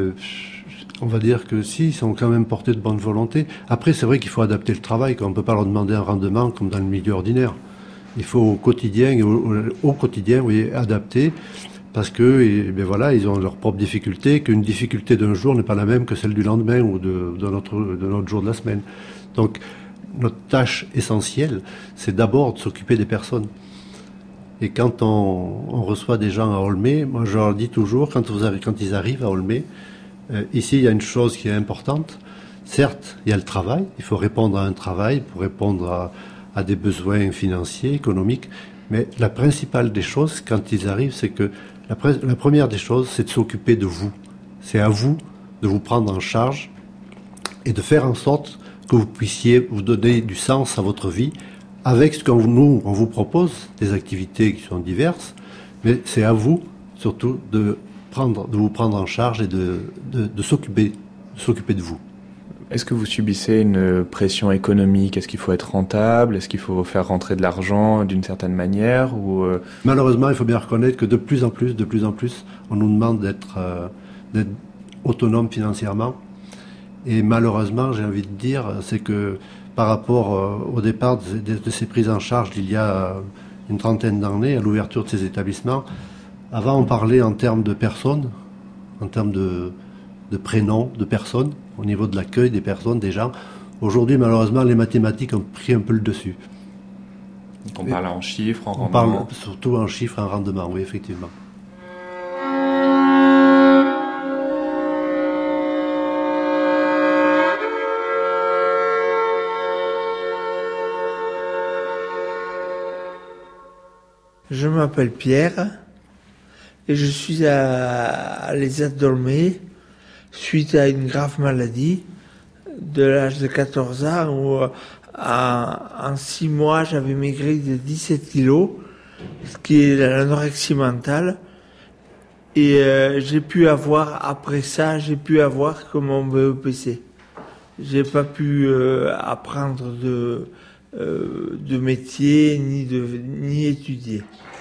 on va dire que si, ils sont quand même portés de bonne volonté. Après, c'est vrai qu'il faut adapter le travail, qu'on ne peut pas leur demander un rendement comme dans le milieu ordinaire. Il faut au quotidien, oui, adapter, parce que, ben voilà, ils ont leurs propres difficultés, qu'une difficulté d'un jour n'est pas la même que celle du lendemain ou de notre jour de la semaine. Donc, notre tâche essentielle, c'est d'abord de s'occuper des personnes. Et quand on reçoit des gens à Aulnay, moi je leur dis toujours, quand ils arrivent à Aulnay, ici il y a une chose qui est importante. Certes, il y a le travail, il faut répondre à un travail pour répondre à des besoins financiers, économiques, mais la principale des choses, quand ils arrivent, c'est que la première des choses, c'est de s'occuper de vous. C'est à vous de vous prendre en charge et de faire en sorte que vous puissiez vous donner du sens à votre vie avec ce qu'on vous propose, des activités qui sont diverses, mais c'est à vous surtout de vous prendre en charge et de s'occuper de vous. Est-ce que vous subissez une pression économique? Est-ce qu'il faut être rentable? Est-ce qu'il faut faire rentrer de l'argent d'une certaine manière ou Malheureusement, il faut bien reconnaître que de plus en plus, on nous demande d'être autonome financièrement. Et malheureusement, j'ai envie de dire, c'est que par rapport au départ de ces prises en charge il y a une trentaine d'années, à l'ouverture de ces établissements, avant on parlait en termes de personnes, en termes de prénoms, de personnes, au niveau de l'accueil des personnes, des gens. Aujourd'hui, malheureusement, les mathématiques ont pris un peu le dessus. Donc on parle en chiffres, en rendement? On parle surtout en chiffres, en rendement, oui, effectivement. Je m'appelle Pierre et je suis à l'ESAT d'Aulnay suite à une grave maladie de l'âge de 14 ans où en 6 mois j'avais maigri de 17 kilos, ce qui est l'anorexie mentale. Et j'ai pu avoir que mon BEPC. J'ai pas pu apprendre de métier ni étudier.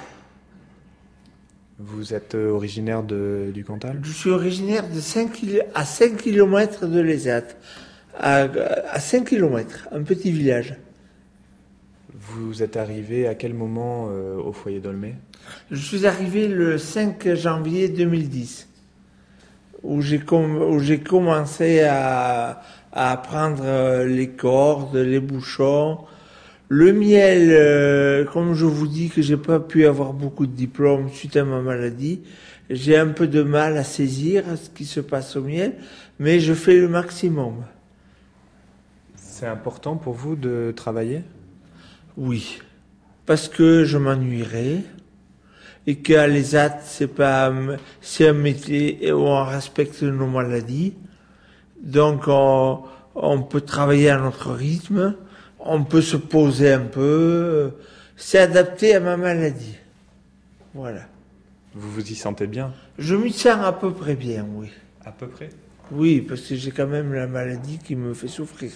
Vous êtes originaire du Cantal? Je suis originaire à 5 km de l'ESAT, à 5 km, un petit village. Vous êtes arrivé à quel moment au foyer d'Aulnay? Je suis arrivé le 5 janvier 2010, où j'ai commencé à apprendre les cordes, les bouchons. Le miel, comme je vous dis que j'ai pas pu avoir beaucoup de diplômes suite à ma maladie, j'ai un peu de mal à saisir ce qui se passe au miel, mais je fais le maximum. C'est important pour vous de travailler? Oui, parce que je m'ennuierais et qu'à l'ESAT, c'est un métier où on respecte nos maladies, donc on peut travailler à notre rythme. On peut se poser un peu. C'est adapté à ma maladie. Voilà. Vous vous y sentez bien? Je m'y sens à peu près bien, oui. À peu près? Oui, parce que j'ai quand même la maladie qui me fait souffrir.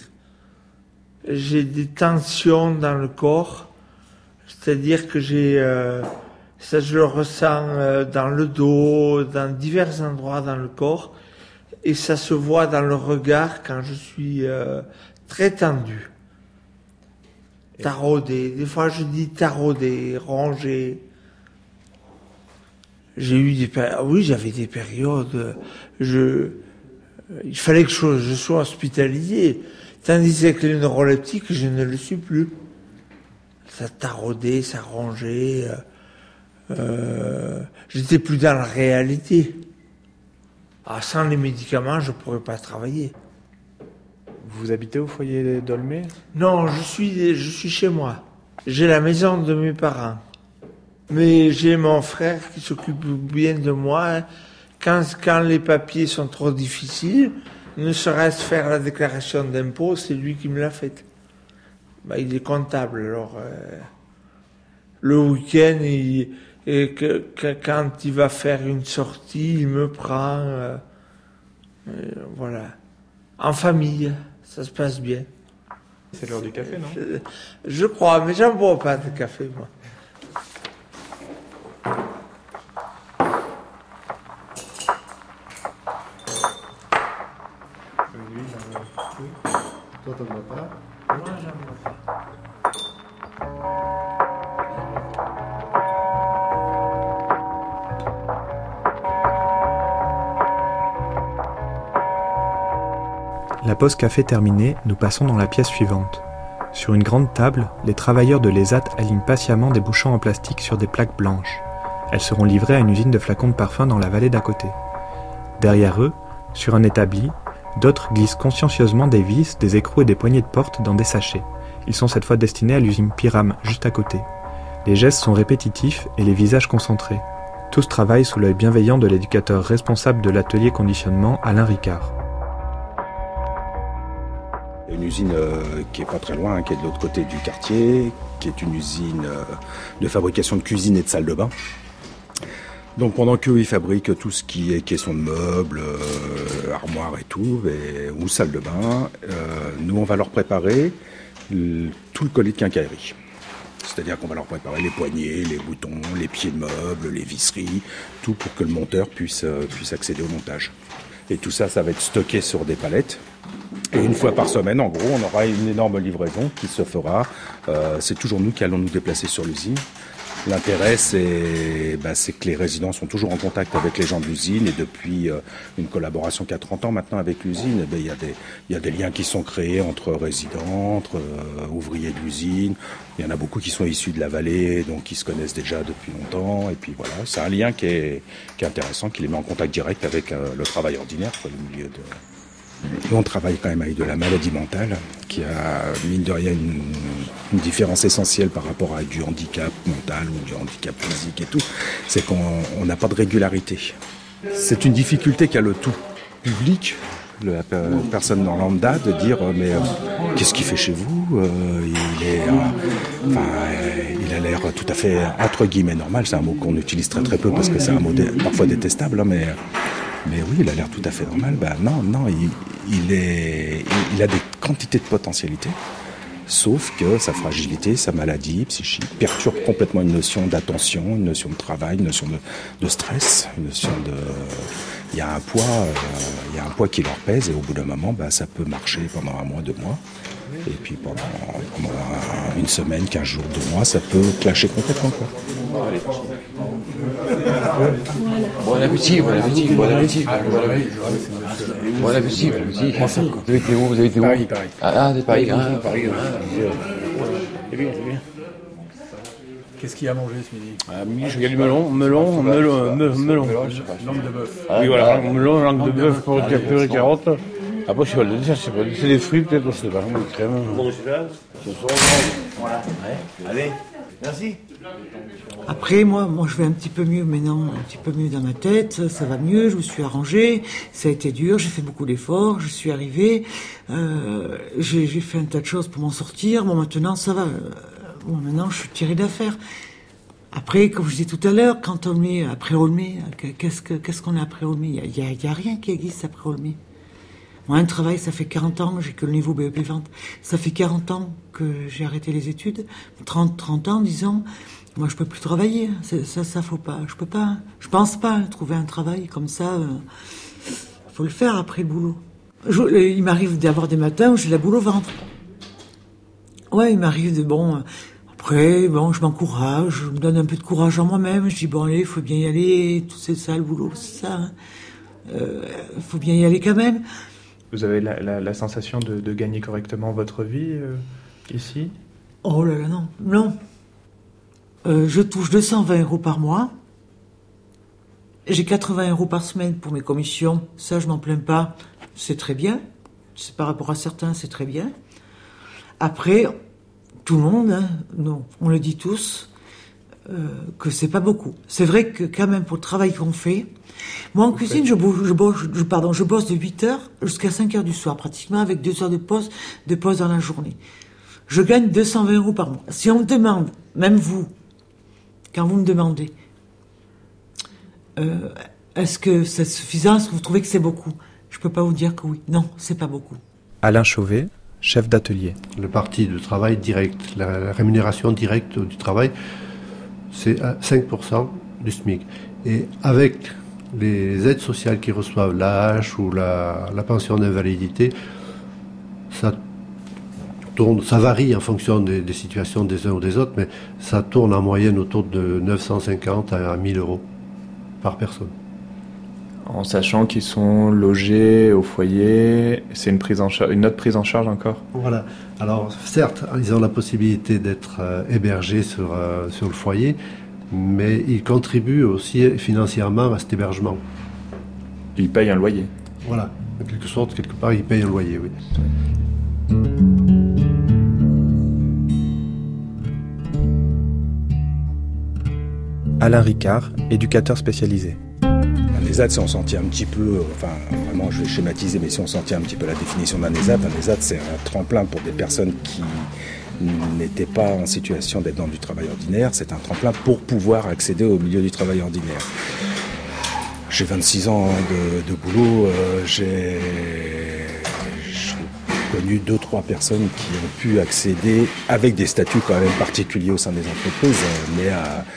J'ai des tensions dans le corps. C'est-à-dire que j'ai Ça, je le ressens dans le dos, dans divers endroits dans le corps. Et ça se voit dans le regard quand je suis très tendu. Taraudé. Des fois, je dis taraudé, rongé. J'ai eu des périodes... Oui, j'avais des périodes... Il fallait que je sois hospitalisé. Tandis qu'avec les neuroleptiques, je ne le suis plus. Ça taraudait, ça rongeait... j'étais plus dans la réalité. Ah, sans les médicaments, je pourrais pas travailler. Vous habitez au foyer d'Aulnay ? Non, je suis chez moi. J'ai la maison de mes parents. Mais j'ai mon frère qui s'occupe bien de moi. Quand les papiers sont trop difficiles, ne serait-ce faire la déclaration d'impôt, c'est lui qui me l'a faite. Il est comptable, alors... le week-end, quand il va faire une sortie, il me prend, voilà. En famille, ça se passe bien. C'est l'heure du café, non ? Je crois, mais j'en bois pas de café, moi. Toi, t'en bois pas ? Moi, j'en bois pas. La pause café terminée, nous passons dans la pièce suivante. Sur une grande table, les travailleurs de l'ESAT alignent patiemment des bouchons en plastique sur des plaques blanches. Elles seront livrées à une usine de flacons de parfum dans la vallée d'à côté. Derrière eux, sur un établi, d'autres glissent consciencieusement des vis, des écrous et des poignées de porte dans des sachets. Ils sont cette fois destinés à l'usine Pyram, juste à côté. Les gestes sont répétitifs et les visages concentrés. Tous travaillent sous l'œil bienveillant de l'éducateur responsable de l'atelier conditionnement, Alain Ricard. Une usine qui est pas très loin, qui est de l'autre côté du quartier, qui est une usine de fabrication de cuisine et de salle de bain. Donc pendant qu'eux ils fabriquent tout ce qui est caisson de meubles, armoires et tout, ou salle de bain, nous on va leur préparer tout le colis de quincaillerie. C'est-à-dire qu'on va leur préparer les poignées, les boutons, les pieds de meubles, les visseries, tout pour que le monteur puisse accéder au montage. Et tout ça, ça va être stocké sur des palettes. Et une fois par semaine, en gros, on aura une énorme livraison qui se fera. C'est toujours nous qui allons nous déplacer sur l'usine. L'intérêt, c'est que les résidents sont toujours en contact avec les gens de l'usine. Et depuis une collaboration qui a 30 ans maintenant avec l'usine, il y a des liens qui sont créés entre résidents, entre ouvriers de l'usine. Il y en a beaucoup qui sont issus de la vallée, donc qui se connaissent déjà depuis longtemps. Et puis voilà, c'est un lien qui est intéressant, qui les met en contact direct avec le travail ordinaire, quoi, le milieu de... Et on travaille quand même avec de la maladie mentale, qui a, mine de rien, une différence essentielle par rapport à du handicap mental ou du handicap physique et tout, c'est qu'on n'a pas de régularité. C'est une difficulté qu'a le tout public, la personne dans lambda, de dire « mais qu'est-ce qu'il fait chez vous il a l'air tout à fait, entre guillemets, normal ». C'est un mot qu'on utilise très très peu parce que c'est un mot parfois détestable, hein, mais oui, il a l'air tout à fait normal. Non, il a des quantités de potentialités, sauf que sa fragilité, sa maladie psychique perturbe complètement une notion d'attention, une notion de travail, une notion de stress, une notion de... Il y a un poids qui leur pèse et au bout d'un moment, ça peut marcher pendant 1 mois, 2 mois. Et puis pendant une semaine, 15 jours, 2 mois, ça peut clasher complètement, quoi. Bon appétit, bon appétit, bon appétit. Bon appétit, bon appétit. Vous avez été où? Vous avez été où? Paris. Ah, de Paris. Paris. C'est bien. Qu'est-ce qu'il y a à manger ce midi? À midi, il y a du melon. Langue de bœuf. Oui, voilà, melon, langue de bœuf, pour purée, carottes. Après, je sais pas, le dessert, c'est des fruits, peut-être, je sais pas, de crème. Bon, c'est là. Voilà. Allez, merci. Après, moi, je vais un petit peu mieux maintenant, un petit peu mieux dans ma tête, ça va mieux, je me suis arrangé, ça a été dur, j'ai fait beaucoup d'efforts, je suis arrivé, j'ai fait un tas de choses pour m'en sortir, bon, maintenant, ça va. Bon, maintenant, je suis tiré d'affaire. Après, comme je disais tout à l'heure, quand on est après Aulnay, qu'est-ce qu'on a après Aulnay? Il y a rien qui existe après Aulnay. Moi, un travail, ça fait 40 ans, j'ai que le niveau BEP vente. Ça fait 40 ans que j'ai arrêté les études. 30 ans, disons. Moi, je peux plus travailler. Ça faut pas. Je pense pas trouver un travail comme ça. Faut le faire après le boulot. Il m'arrive d'avoir des matins où j'ai la boule au ventre. Ouais, il m'arrive de après, je m'encourage, je me donne un peu de courage en moi-même. Je dis allez, faut bien y aller. Tout c'est ça le boulot, c'est ça. Faut bien y aller quand même. Vous avez la sensation de gagner correctement votre vie ici ? Oh là là, non. Je touche 220 € par mois. J'ai 80 € par semaine pour mes commissions. Ça, je m'en plains pas. C'est très bien. C'est par rapport à certains, c'est très bien. Après, tout le monde, non, on le dit tous, que c'est pas beaucoup. C'est vrai que quand même pour le travail qu'on fait, moi en cuisine, je bosse de 8h jusqu'à 5h du soir, pratiquement avec 2 heures de pause dans la journée. Je gagne 220 € par mois. Si on me demande, même vous, quand vous me demandez, est-ce que c'est suffisant, est-ce que vous trouvez que c'est beaucoup ? Je peux pas vous dire que oui. Non, c'est pas beaucoup. Alain Chauvet, chef d'atelier. Le parti de travail direct, la rémunération directe du travail, c'est à 5% du SMIC. Et avec les aides sociales qu'ils reçoivent, l'AH ou la pension d'invalidité, ça varie en fonction des situations des uns ou des autres, mais ça tourne en moyenne autour de 950 à 1000 € par personne. En sachant qu'ils sont logés au foyer, c'est une autre prise en charge encore ? Voilà. Alors certes, ils ont la possibilité d'être hébergés sur le foyer, mais ils contribuent aussi financièrement à cet hébergement. Ils payent un loyer ? Voilà. En quelque sorte, quelque part, ils payent un loyer, oui. Alain Ricard, éducateur spécialisé. Un ESAT, si on s'en tient un petit peu, vraiment je vais schématiser, mais si on s'en tient un petit peu à la définition d'un ESAT c'est un tremplin pour des personnes qui n'étaient pas en situation d'être dans du travail ordinaire, c'est un tremplin pour pouvoir accéder au milieu du travail ordinaire. J'ai 26 ans de boulot, j'ai connu 2-3 personnes qui ont pu accéder avec des statuts quand même particuliers au sein des entreprises, mais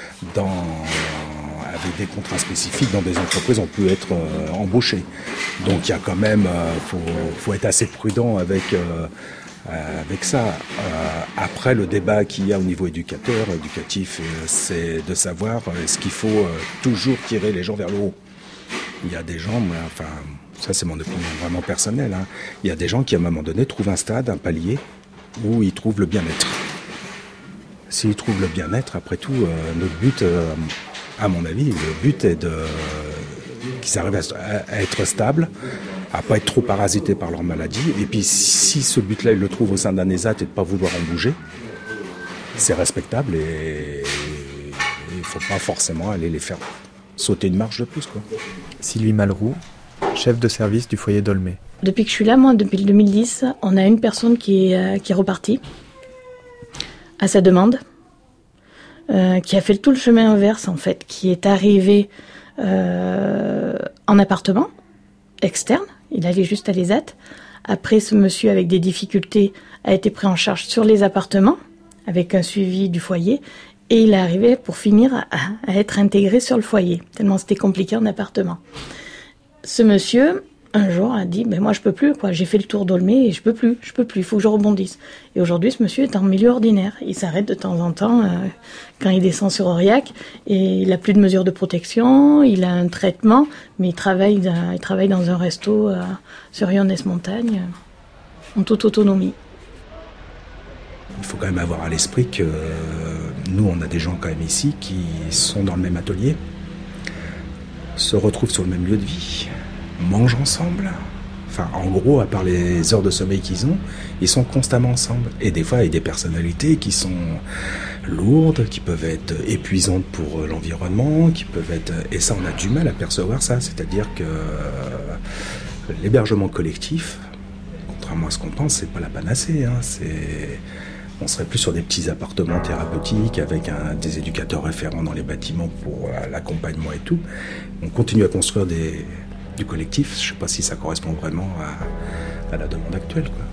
avec des contrats spécifiques dans des entreprises, on peut être embauché. Donc il y a quand même, faut être assez prudent avec ça. Après, le débat qu'il y a au niveau éducatif, c'est de savoir est-ce qu'il faut toujours tirer les gens vers le haut. Il y a des gens, ça c'est mon opinion vraiment personnelle, il y a des gens qui à un moment donné trouvent un stade, un palier, où ils trouvent le bien-être. S'ils trouvent le bien-être, après tout, notre but, à mon avis, le but est qu'ils arrivent à être stables, à pas être trop parasités par leur maladie. Et puis si ce but-là, ils le trouvent au sein d'un ESAT et de ne pas vouloir en bouger, c'est respectable et il ne faut pas forcément aller les faire sauter une marche de plus, quoi. Sylvie Malroux, chef de service du foyer d'Aulnay. Depuis que je suis là, moi, depuis le 2010, on a une personne qui est repartie à sa demande, qui a fait tout le chemin inverse, en fait, qui est arrivé en appartement externe. Il allait juste à l'ESAT. Après, ce monsieur, avec des difficultés, a été pris en charge sur les appartements, avec un suivi du foyer. Et il est arrivé, pour finir, à être intégré sur le foyer, tellement c'était compliqué en appartement. Ce monsieur, un jour, a dit, moi je peux plus, quoi. J'ai fait le tour d'Aulnay et je peux plus, il faut que je rebondisse. Et aujourd'hui, ce monsieur est en milieu ordinaire. Il s'arrête de temps en temps quand il descend sur Aurillac et il a plus de mesures de protection, il a un traitement, mais il travaille dans un resto sur Yonnes-Montagne, en toute autonomie. Il faut quand même avoir à l'esprit que nous, on a des gens quand même ici qui sont dans le même atelier, se retrouvent sur le même lieu de vie, mangent ensemble. Enfin, en gros, à part les heures de sommeil qu'ils ont, ils sont constamment ensemble. Et des fois, il y a des personnalités qui sont lourdes, qui peuvent être épuisantes pour l'environnement, qui peuvent être... Et ça, on a du mal à percevoir ça. C'est-à-dire que l'hébergement collectif, contrairement à ce qu'on pense, c'est pas la panacée. On serait plus sur des petits appartements thérapeutiques avec des éducateurs référents dans les bâtiments pour l'accompagnement et tout. On continue à construire des du collectif. Je ne sais pas si ça correspond vraiment à la demande actuelle, quoi.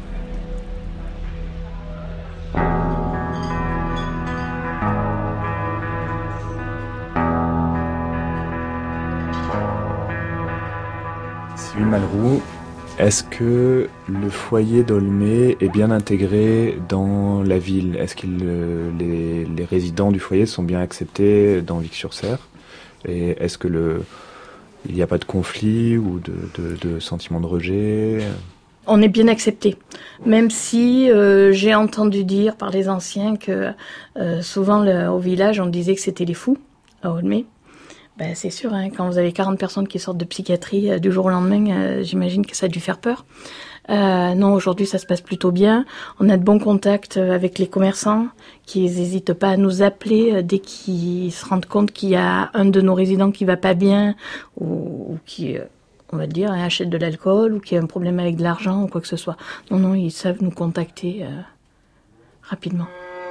Sylvie Malroux, est-ce que le foyer d'Aulnay est bien intégré dans la ville ? Est-ce que les résidents du foyer sont bien acceptés dans Vic-sur-Serre ? Et est-ce que il n'y a pas de conflit ou de sentiment de rejet ? On est bien accepté, même si j'ai entendu dire par les anciens que souvent au village on disait que c'était les fous à Aulnay. Ben, c'est sûr, hein, quand vous avez 40 personnes qui sortent de psychiatrie du jour au lendemain, j'imagine que ça a dû faire peur. Non, aujourd'hui ça se passe plutôt bien. On a de bons contacts avec les commerçants qui n'hésitent pas à nous appeler dès qu'ils se rendent compte qu'il y a un de nos résidents qui va pas bien ou qui, on va dire, achète de l'alcool ou qui a un problème avec de l'argent ou quoi que ce soit. Non, ils savent nous contacter rapidement.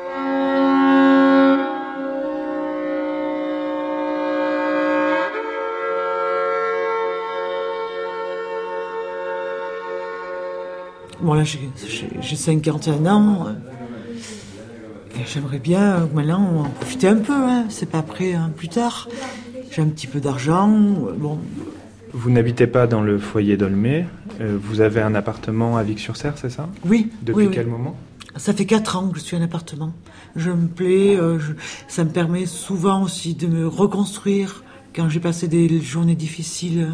Bon, là, j'ai 51 ans. Et j'aimerais bien, maintenant, en profiter un peu. Hein. C'est pas prêt, hein, plus tard. J'ai un petit peu d'argent. Bon. Vous n'habitez pas dans le foyer d'Aulnay. Vous avez un appartement à Vic-sur-Serre, c'est ça ? Oui. Depuis quel moment ? Ça fait 4 ans que je suis en appartement. Je me plais. Ça me permet souvent aussi de me reconstruire quand j'ai passé des journées difficiles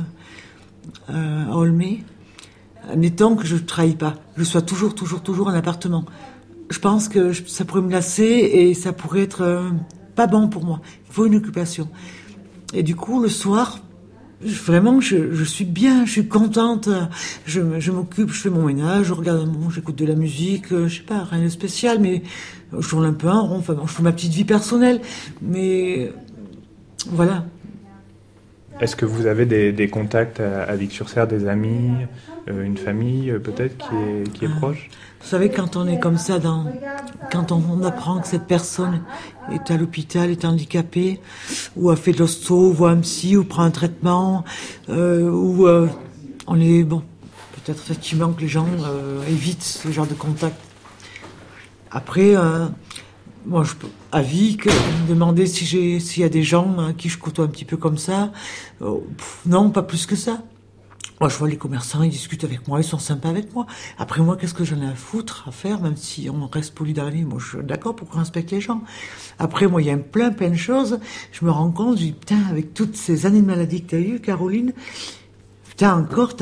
à Aulnay. Admettons que je ne trahis pas, je sois toujours en appartement. Je pense que ça pourrait me lasser et ça pourrait être pas bon pour moi. Il faut une occupation. Et du coup, le soir, vraiment, je suis bien, je suis contente. Je m'occupe, je fais mon ménage, j'écoute de la musique, je sais pas, rien de spécial, mais je tourne un peu en rond. Enfin, je fais ma petite vie personnelle, mais voilà. Est-ce que vous avez des contacts à Vic-sur-Serre, des amis, une famille peut-être qui est proche ? Vous savez, quand on est comme ça, quand on apprend que cette personne est à l'hôpital, est handicapée, ou a fait de l'hosto, ou voit un psy, ou prend un traitement, ou on est... Bon, peut-être effectivement que les gens évitent ce genre de contact. Après... Moi, je peux, à Vic, me demander s'il y a des gens qui je côtoie un petit peu comme ça. Non, pas plus que ça. Moi, je vois les commerçants, ils discutent avec moi, ils sont sympas avec moi. Après, moi, qu'est-ce que j'en ai à foutre, à faire, même si on reste poli dans la vie. Moi, je suis d'accord pour qu'on respecte les gens. Après, moi, il y a plein de choses. Je me rends compte, je dis, putain, avec toutes ces années de maladie que t'as eues, Caroline, t'as encore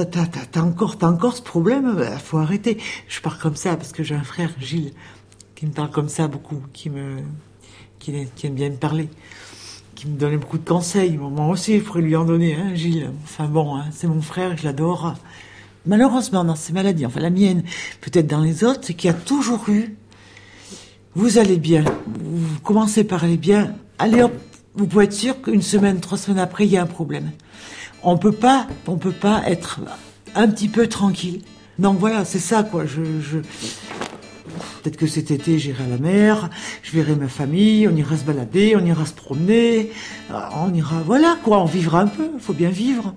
ce problème, faut arrêter. Je pars comme ça, parce que j'ai un frère, Gilles, qui me parle comme ça beaucoup, qui aime bien me parler, qui me donnait beaucoup de conseils. Moi aussi, je pourrais lui en donner, hein, Gilles. Enfin bon, hein, c'est mon frère, je l'adore. Malheureusement, dans ces maladies, enfin la mienne, peut-être dans les autres, c'est qu'il y a toujours eu, vous allez bien, vous commencez par aller bien, allez hop, vous pouvez être sûr qu'une semaine, 3 semaines après, il y a un problème. On peut pas être un petit peu tranquille. Donc voilà, c'est ça, quoi. Peut-être que cet été, j'irai à la mer, je verrai ma famille, on ira se balader, on ira se promener, on ira, voilà quoi, on vivra un peu, il faut bien vivre.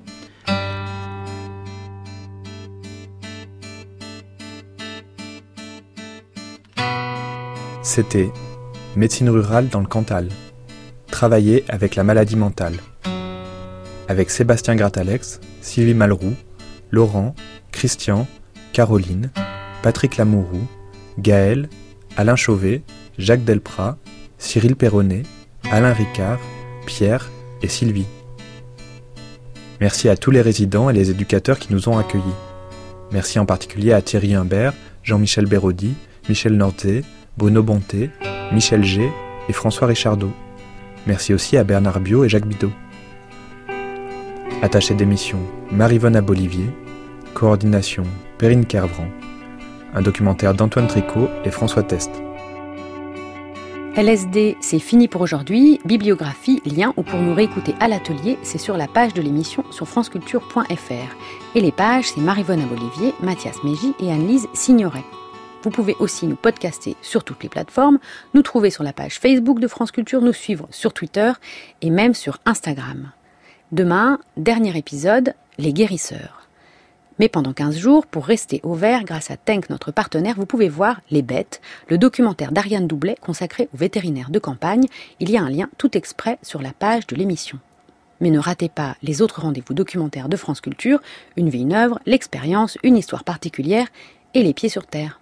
C'était Médecine rurale dans le Cantal. Travailler avec la maladie mentale. Avec Sébastien Gratalex, Sylvie Malroux, Laurent, Christian, Caroline, Patrick Lamourou, Gaël, Alain Chauvet, Jacques Delprat, Cyril Perronnet, Alain Ricard, Pierre et Sylvie. Merci à tous les résidents et les éducateurs qui nous ont accueillis. Merci en particulier à Thierry Humbert, Jean-Michel Béraudy, Michel Nordzé, Bruno Bonté, Michel G et François Richardot. Merci aussi à Bernard Biot et Jacques Bidot. Attaché d'émission, Maryvonne Abolivier. Coordination, Perrine Kervran. Un documentaire d'Antoine Tricot et François Test. LSD, c'est fini pour aujourd'hui. Bibliographie, lien ou pour nous réécouter à l'atelier, c'est sur la page de l'émission sur franceculture.fr. Et les pages, c'est Maryvonne Abolivier, Mathias Mégy et Anne-Lise Signoret. Vous pouvez aussi nous podcaster sur toutes les plateformes, nous trouver sur la page Facebook de France Culture, nous suivre sur Twitter et même sur Instagram. Demain, dernier épisode, les guérisseurs. Mais pendant 15 jours, pour rester au vert, grâce à Tenk, notre partenaire, vous pouvez voir Les Bêtes, le documentaire d'Ariane Doublet consacré aux vétérinaires de campagne. Il y a un lien tout exprès sur la page de l'émission. Mais ne ratez pas les autres rendez-vous documentaires de France Culture, Une vie, une œuvre, l'expérience, une histoire particulière et les pieds sur terre.